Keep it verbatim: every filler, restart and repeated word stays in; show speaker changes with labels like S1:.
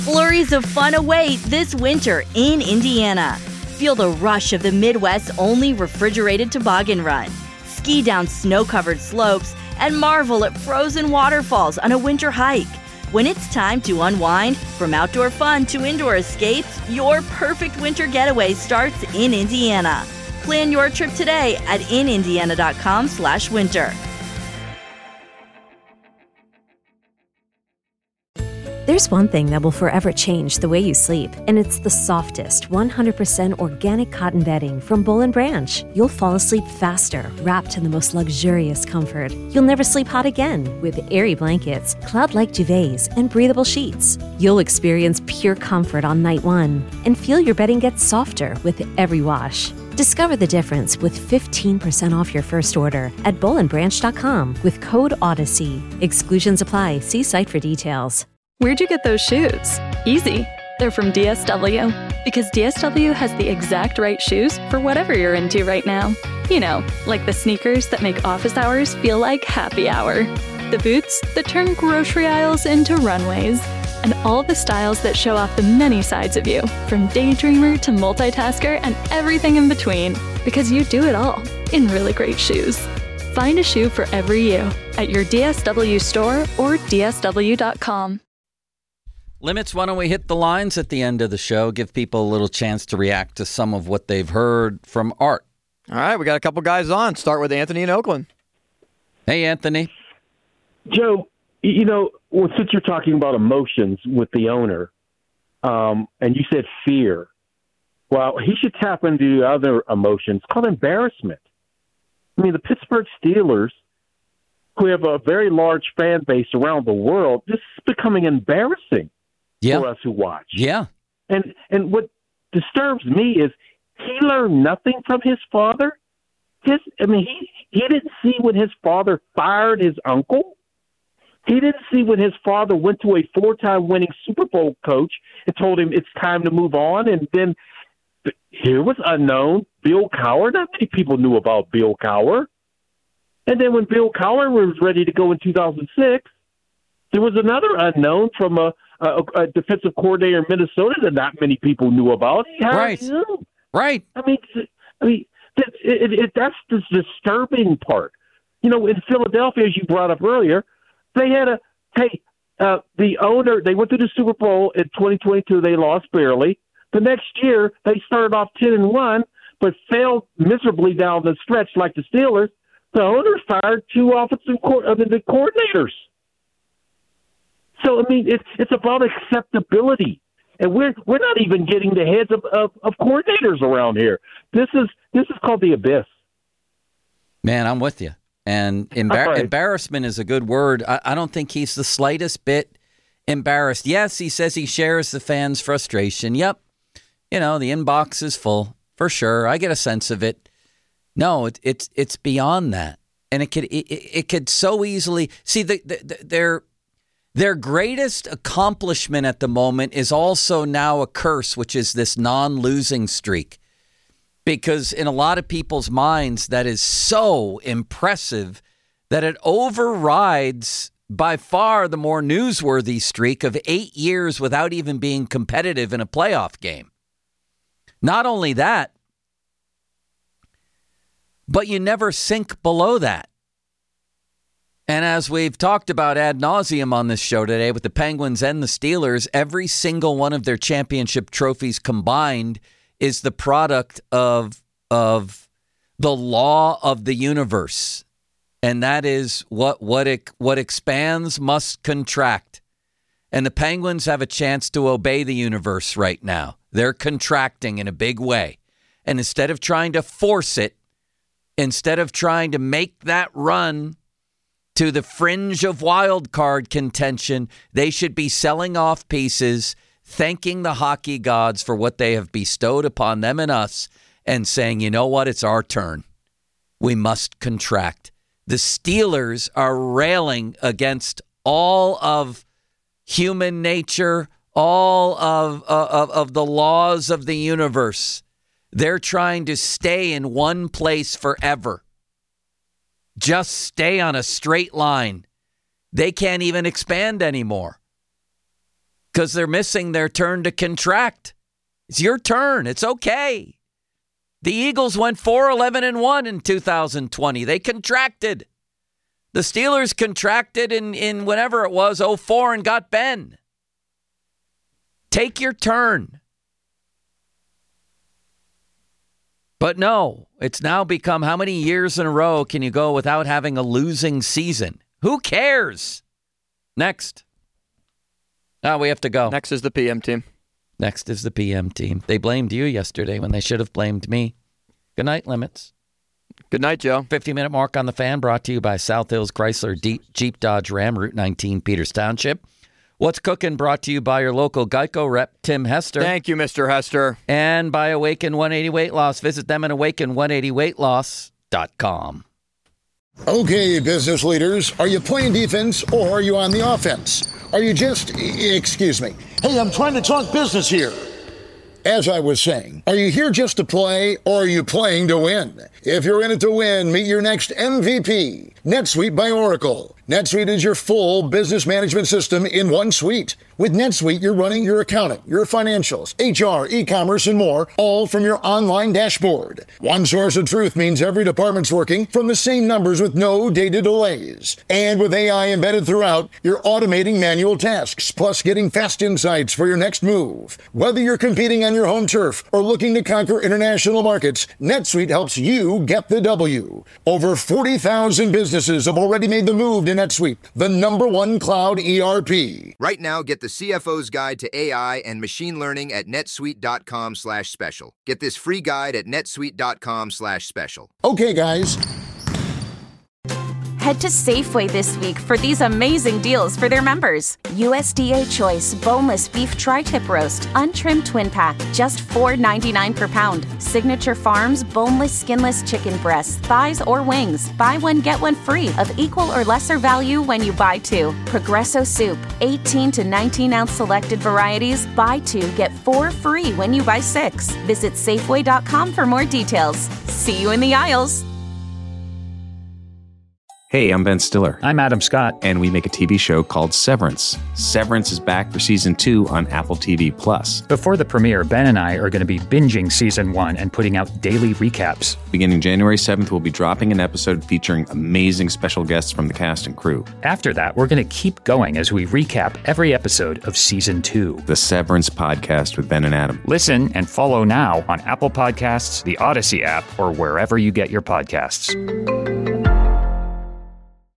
S1: Flurries of fun await this winter in Indiana. Feel the rush of the Midwest's only refrigerated toboggan run. Ski down snow-covered slopes and marvel at frozen waterfalls on a winter hike. When it's time to unwind, from outdoor fun to indoor escapes, your perfect winter getaway starts in Indiana. Plan your trip today at in indiana dot com slash winter.
S2: There's one thing that will forever change the way you sleep, and it's the softest, one hundred percent organic cotton bedding from Boll and Branch. You'll fall asleep faster, wrapped in the most luxurious comfort. You'll never sleep hot again with airy blankets, cloud-like duvets, and breathable sheets. You'll experience pure comfort on night one and feel your bedding gets softer with every wash. Discover the difference with fifteen percent off your first order at boll and branch dot com with code Odyssey. Exclusions apply. See site for details.
S3: Where'd you get those shoes? Easy. They're from D S W. Because D S W has the exact right shoes for whatever you're into right now. You know, like the sneakers that make office hours feel like happy hour. The boots that turn grocery aisles into runways. And all the styles that show off the many sides of you, from daydreamer to multitasker and everything in between. Because you do it all in really great shoes. Find a shoe for every you at your D S W store or D S W dot com.
S4: Limits, why don't we hit the lines at the end of the show, give people a little chance to react to some of what they've heard from Art.
S5: All right, we got a couple guys on. Start with Anthony in Oakland.
S4: Hey, Anthony.
S6: Joe, you know, well, since you're talking about emotions with the owner, um, and you said fear, well, he should tap into other emotions called embarrassment. I mean, the Pittsburgh Steelers, who have a very large fan base around the world, this is becoming embarrassing.
S4: Yeah.
S6: For us who watch.
S4: Yeah.
S6: And and what disturbs me is he learned nothing from his father. His I mean he he didn't see when his father fired his uncle. He didn't see when his father went to a four-time winning Super Bowl coach and told him it's time to move on. And then here was unknown Bill Cowher. Not many people knew about Bill Cowher. And then when Bill Cowher was ready to go in two thousand six, there was another unknown from a A, a defensive coordinator in Minnesota that not many people knew about. How
S4: right,
S6: knew?
S4: right.
S6: I mean, I mean, that, it, it, that's the disturbing part. You know, in Philadelphia, as you brought up earlier, they had a hey, uh, the owner. They went to the Super Bowl in twenty twenty-two. They lost barely. The next year, they started off ten and one, but failed miserably down the stretch, like the Steelers. The owner fired two offensive co- I mean, the coordinators. So, I mean, it's it's about acceptability. And we're we're not even getting the heads of, of, of coordinators around here. This is this is called the abyss.
S4: Man, I'm with you. And embar-
S6: right.
S4: embarrassment is a good word. I, I don't think he's the slightest bit embarrassed. Yes, he says he shares the fans' frustration. Yep. You know, the inbox is full, for sure. I get a sense of it. No, it, it's it's beyond that. And it could it, it could so easily see the, the, the their Their greatest accomplishment at the moment is also now a curse, which is this non-losing streak. Because in a lot of people's minds, that is so impressive that it overrides by far the more newsworthy streak of eight years without even being competitive in a playoff game. Not only that, but you never sink below that. And as we've talked about ad nauseum on this show today with the Penguins and the Steelers, every single one of their championship trophies combined is the product of, of the law of the universe. And that is what, what, it, what expands must contract. And the Penguins have a chance to obey the universe right now. They're contracting in a big way. And instead of trying to force it, instead of trying to make that run to the fringe of wild card contention, they should be selling off pieces, thanking the hockey gods for what they have bestowed upon them and us, and saying, you know what, it's our turn. We must contract. The Steelers are railing against all of human nature, all of, of, of the laws of the universe. They're trying to stay in one place forever. Just stay on a straight line. They can't even expand anymore. because they're missing their turn to contract. It's your turn. It's okay. The Eagles went four eleven and one in two thousand twenty. They contracted. The Steelers contracted in, in whenever it was, oh four, and got Ben. Take your turn. But no, it's now become how many years in a row can you go without having a losing season? Who cares? Next. Now we have to go.
S5: Next is the P M team.
S4: Next is the P M team. They blamed you yesterday when they should have blamed me. Good night, Limits.
S5: Good night, Joe.
S4: fifty-minute mark on the fan brought to you by South Hills Chrysler D- Jeep Dodge Ram, Route nineteen, Peters Township. What's Cooking brought to you by your local Geico rep, Tim Hester.
S5: Thank you, Mister Hester.
S4: And by Awaken one eighty Weight Loss. Visit them at awaken one eighty weight loss dot com.
S7: Okay, business leaders, are you playing defense or are you on the offense? Are you just, excuse me, hey, I'm trying to talk business here. As I was saying, are you here just to play or are you playing to win? If you're in it to win, meet your next M V P, NetSuite by Oracle. NetSuite is your full business management system in one suite. With NetSuite, you're running your accounting, your financials, H R, e-commerce, and more, all from your online dashboard. One source of truth means every department's working from the same numbers with no data delays. And with A I embedded throughout, you're automating manual tasks, plus getting fast insights for your next move. Whether you're competing on your home turf or looking to conquer international markets, NetSuite helps you get the W. Over forty thousand businesses have already made the move to NetSuite, the number one cloud E R P.
S8: Right now, get the C F O's Guide to A I and Machine Learning at netsuite.com slash special. Get this free guide at netsuite.com slash special.
S7: Okay, guys.
S9: Head to Safeway this week for these amazing deals for their members. U S D A Choice Boneless Beef Tri-Tip Roast, untrimmed twin pack, just four ninety-nine per pound. Signature Farms Boneless Skinless Chicken Breasts, thighs or wings. Buy one, get one free of equal or lesser value when you buy two. Progresso Soup, eighteen to nineteen ounce selected varieties. Buy two, get four free when you buy six. Visit Safeway dot com for more details. See you in the aisles.
S10: Hey, I'm Ben Stiller.
S11: I'm Adam Scott.
S10: And we make a T V show called Severance. Severance is back for season two on Apple T V Plus.
S11: Before the premiere, Ben and I are going to be binging season one and putting out daily recaps.
S10: Beginning January seventh, we'll be dropping an episode featuring amazing special guests from the cast and crew.
S11: After that, we're going to keep going as we recap every episode of season two.
S10: The Severance Podcast with Ben and Adam.
S11: Listen and follow now on Apple Podcasts, the Odyssey app, or wherever you get your podcasts.